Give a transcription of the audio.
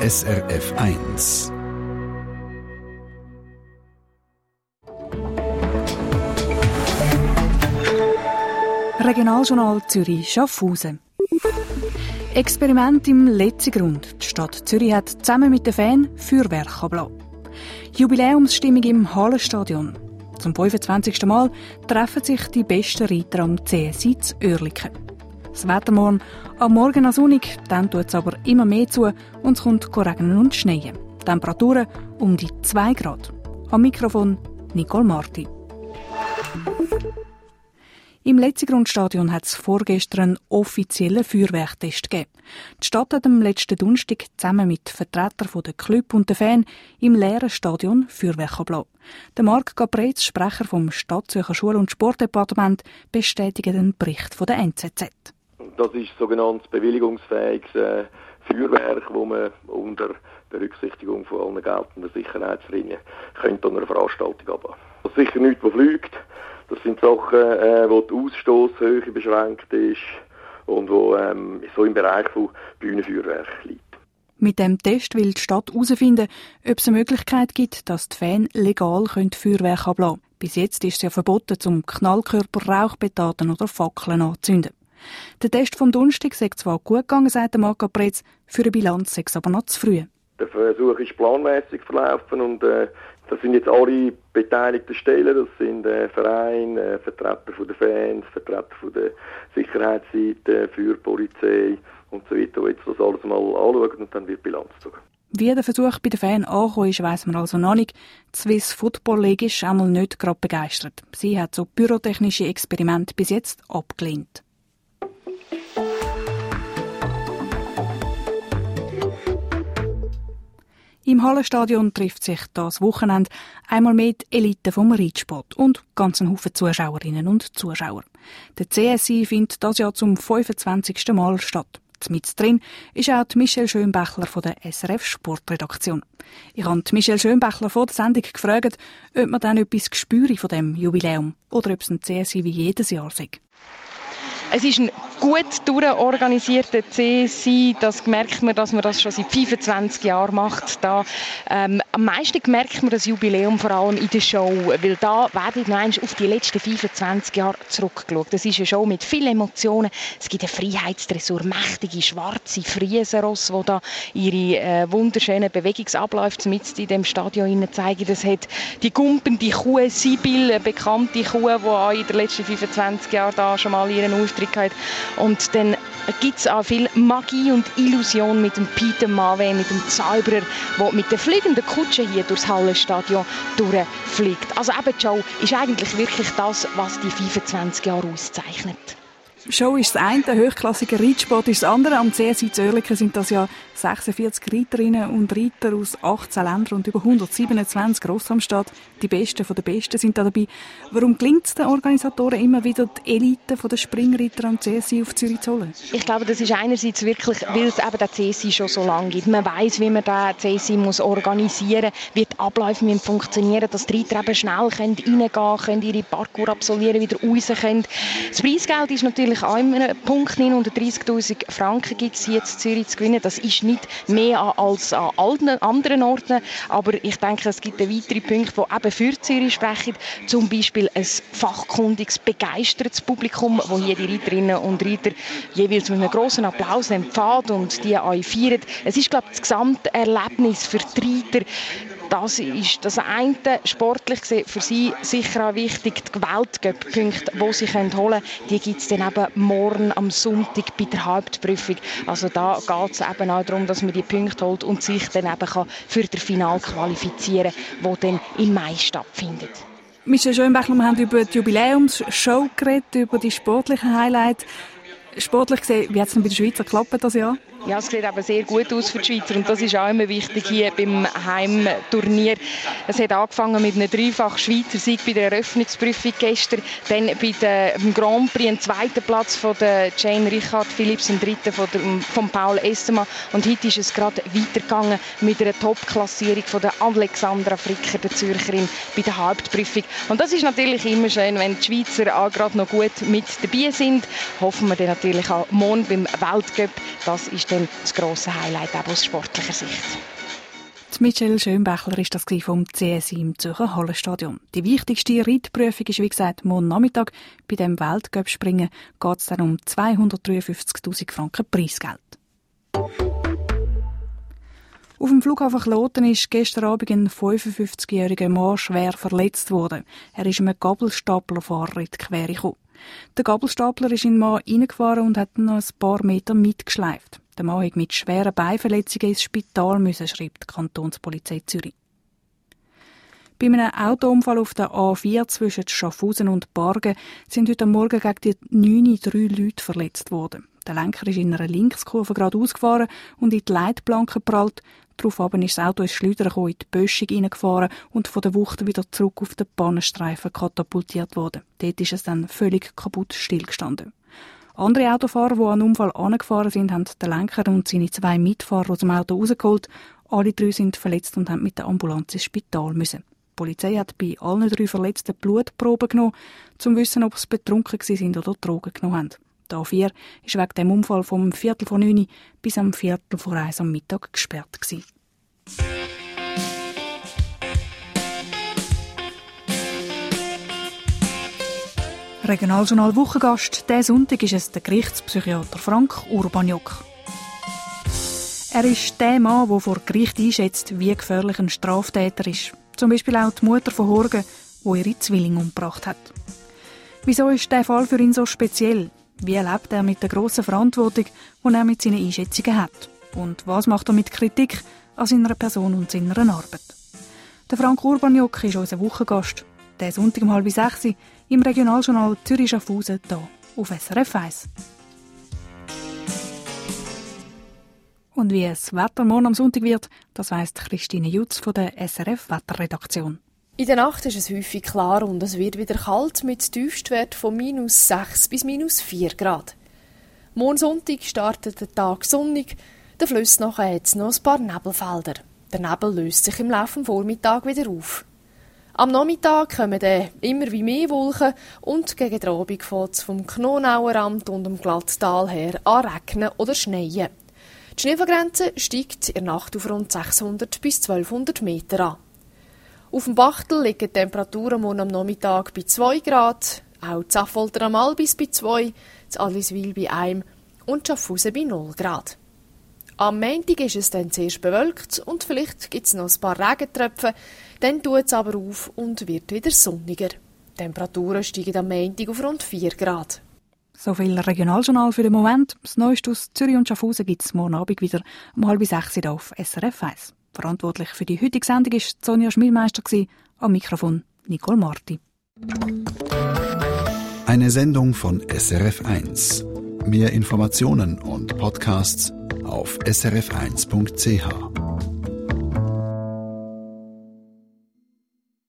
SRF 1. Regionaljournal Zürich-Schaffhausen. Experiment im Letzigrund. Die Stadt Zürich hat zusammen mit den Fans Feuerwerk abgelassen. Jubiläumsstimmung im Hallenstadion. Zum 25. Mal treffen sich die besten Reiter am CSI zu Oerlikon. Das Wetter morgen am Morgen noch sonnig, dann tut es aber immer mehr zu und es kommt regnen und schneien. Temperaturen um die 2 Grad. Am Mikrofon Nicole Marti. Im Letzigrundstadion hat es vorgestern einen offiziellen Feuerwerktest gegeben. Die Stadt hat am letzten Donnerstag zusammen mit Vertretern der Club und den Fans im leeren Stadion Feuerwerk abgelassen. Der Marc Gabretz, Sprecher vom Stadtzürcher Schul- und Sportdepartement, bestätigt den Bericht von der NZZ. Das ist sogenanntes bewilligungsfähiges Feuerwerk, das man unter Berücksichtigung von allen geltenden Sicherheitsrichtlinien an einer Veranstaltung ablassen. Das ist sicher nichts, was fliegt. Das sind Sachen, wo die Ausstosshöhe beschränkt ist und wo so im Bereich von Bühnenfeuerwerk liegt. Mit dem Test will die Stadt herausfinden, ob es eine Möglichkeit gibt, dass die Fans legal Feuerwerk ablassen können. Bis jetzt ist es ja verboten, zum Knallkörper Rauchpetaden oder Fackeln anzuzünden. Der Test vom Donnerstag sei zwar gut gegangen, sagt Marc Gabretz, für eine Bilanz sei es aber noch zu früh. Der Versuch ist planmäßig verlaufen und das sind jetzt alle beteiligten Stellen, das sind Vereine, Vertreter der Fans, Vertreter der Sicherheitsseite, Feuerpolizei und so weiter, die jetzt das alles mal anschauen und dann wird Bilanz gezogen. Wie der Versuch bei den Fans angekommen ist, weiss man also noch nicht. Die Swiss Football League ist einmal nicht gerade begeistert. Sie hat so pyrotechnische Experimente bis jetzt abgelehnt. Im Hallenstadion trifft sich das Wochenende einmal mehr die Elite vom Reitsport und ganz ein Haufen Zuschauerinnen und Zuschauer. Der CSI findet das Jahr zum 25. Mal statt. Mit drin ist auch Michelle Schönbächler von der SRF Sportredaktion. Ich habe Michelle Schönbächler vor der Sendung gefragt, ob man dann etwas spüre von dem Jubiläum oder ob es ein CSI wie jedes Jahr sei. Es ist ein gut durchorganisierter CSI, das merkt man, dass man das schon seit 25 Jahren macht. Da, am meisten merkt man das Jubiläum vor allem in der Show, weil da werden noch einmal auf die letzten 25 Jahre zurückgeschaut. Das ist eine Show mit vielen Emotionen. Es gibt einen Freiheitsdressur, mächtige schwarze Friesenrosse, die da ihre wunderschönen Bewegungsabläufe mit in dem Stadion zeigen. Das hat die gumpende Kuh Sibyl, eine bekannte Kuh, die auch in den letzten 25 Jahren da schon mal ihren Auftritt hat. Und dann gibt es auch viel Magie und Illusion mit dem Peter Mawe, mit dem Zauberer, der mit der fliegenden Kutsche hier durchs Hallenstadion durchfliegt. Also eben die Show ist eigentlich wirklich das, was die 25 Jahre auszeichnet. Show ist das eine, der hochklassige Reitsport ist das andere. Am CSI zu Oerlikon sind das ja 46 Reiterinnen und Reiter aus 18 Ländern und über 127 Ross am Start. Die Besten von den Besten sind da dabei. Warum gelingt es den Organisatoren immer wieder, die Elite der Springreiter am CSI auf Zürich zu holen? Ich glaube, das ist einerseits wirklich, weil es eben den CSI schon so lange gibt. Man weiss, wie man den CSI muss organisieren muss, wie die Abläufe müssen funktionieren, dass die Reiter eben schnell reingehen können, ihre Parcours absolvieren, wieder raus können. Das Preisgeld ist natürlich auch einen Punkt, 930'000 Franken gibt es hier in Zürich zu gewinnen. Das ist nicht mehr als an allen anderen Orten, aber ich denke, es gibt weitere Punkte, die eben für Zürich sprechen. Zum Beispiel ein fachkundiges, begeistertes Publikum, das hier die Reiterinnen und Reiter jeweils mit einem grossen Applaus empfängt und die auch feiern. Es ist, glaube ich, das Gesamterlebnis für die Reiter. Das ist das eine, sportlich gesehen für sie sicher auch wichtig. Die Weltcup-Punkte, die sie holen können, die gibt es dann eben morgen am Sonntag bei der Hauptprüfung. Also da geht es eben auch darum, dass man die Punkte holt und sich dann eben für das Finale qualifizieren kann, das dann im Mai stattfindet. Michelle Schönbächler, wir haben über die Jubiläumsshow geredet, über die sportlichen Highlights. Sportlich gesehen, wie hat es denn bei den Schweizer geklappt das Jahr? Ja, es sieht aber sehr gut aus für die Schweizer und das ist auch immer wichtig hier beim Heimturnier. Es hat angefangen mit einem dreifachen Schweizer Sieg bei der Eröffnungsprüfung gestern, dann bei dem Grand Prix einen zweiten Platz von der Jane Richard Phillips, einen dritten von Paul Estema und heute ist es gerade weitergegangen mit einer Top-Klassierung von der Alexandra Fricker, der Zürcherin, bei der Hauptprüfung. Und das ist natürlich immer schön, wenn die Schweizer auch gerade noch gut mit dabei sind. Hoffen wir dann natürlich auch morgen beim Weltcup. Das ist dann das grosse Highlight auch aus sportlicher Sicht. Die Michelle Schönbächler war das vom CSI im Zürcher Hallenstadion. Die wichtigste Reitprüfung ist, wie gesagt, morgen Nachmittag. Bei dem Weltcup-Springen geht es dann um 253'000 Franken Preisgeld. Auf dem Flughafen Kloten ist gestern Abend ein 55-jähriger Mann schwer verletzt worden. Er ist einem Gabelstaplerfahrer in die Quere gekommen. Der Gabelstapler ist in den Mann reingefahren und hat noch ein paar Meter mitgeschleift. Der Mann musste mit schweren Beinverletzungen ins Spital müssen, schreibt die Kantonspolizei Zürich. Bei einem Autounfall auf der A4 zwischen Schaffhausen und Bargen sind heute Morgen gegen die 9 3 Leute verletzt worden. Der Lenker ist in einer Linkskurve geradeaus gefahren und in die Leitplanke geprallt. Daraufhin ist das Auto ins Schleudern gekommen, in die Böschung hineingefahren und von der Wucht wieder zurück auf den Bahnenstreifen katapultiert worden. Dort ist es dann völlig kaputt stillgestanden. Andere Autofahrer, die an den Unfall angefahren sind, haben den Lenker und seine 2 Mitfahrer aus dem Auto rausgeholt. Alle 3 sind verletzt und haben mit der Ambulanz ins Spital müssen. Die Polizei hat bei allen 3 Verletzten Blutproben genommen, um zu wissen, ob sie betrunken waren oder Drogen genommen haben. Die A4 war wegen dem Unfall vom 8:45 bis am 1:45 am Mittag gesperrt gewesen. Regionaljournal Wochengast. Diesen Sonntag ist es der Gerichtspsychiater Frank Urbaniok. Er ist der Mann, der vor Gericht einschätzt, wie gefährlich ein Straftäter ist. Zum Beispiel auch die Mutter von Horgen, die ihre Zwillinge umgebracht hat. Wieso ist der Fall für ihn so speziell? Wie lebt er mit der grossen Verantwortung, die er mit seinen Einschätzungen hat? Und was macht er mit Kritik an seiner Person und seiner Arbeit? Der Frank Urbaniok ist unser Wochengast. Der Sonntag um 5:30 im Regionaljournal Zürich-Schaffhausen hier auf SRF 1. Und wie es Wetter morgen am Sonntag wird, das weiss Christine Jutz von der SRF-Wetterredaktion. In der Nacht ist es häufig klar und es wird wieder kalt mit Tiefstwert von -6 bis -4 Grad. Morgen Sonntag startet der Tag sonnig, der Fluss nachher hat es noch ein paar Nebelfelder. Der Nebel löst sich im Laufe des Vormittags wieder auf. Am Nachmittag kommen dann immer wie mehr Wolken und gegen den Abend fängt es vom Knonauer Rand und dem Glatttal her an regnen oder schneien. Die Schneefallgrenze steigt in der Nacht auf rund 600 bis 1200 Meter an. Auf dem Bachtel liegen die Temperaturen morgen am Nachmittag bei 2 Grad, auch in Affolter am Albis bei 2, in Adliswil bei 1 und Schaffhausen bei 0 Grad. Am Montag ist es dann zuerst bewölkt und vielleicht gibt es noch ein paar Regentröpfe, dann tut es aber auf und wird wieder sonniger. Die Temperaturen steigen am Montag auf rund 4 Grad. So viel Regionaljournal für den Moment. Das Neueste aus Zürich und Schaffhausen gibt es morgen Abend wieder um 5:30 auf SRF 1. Verantwortlich für die heutige Sendung war Sonja Schmidmeister, am Mikrofon Nicole Marti. Eine Sendung von SRF 1. Mehr Informationen und Podcasts auf srf1.ch.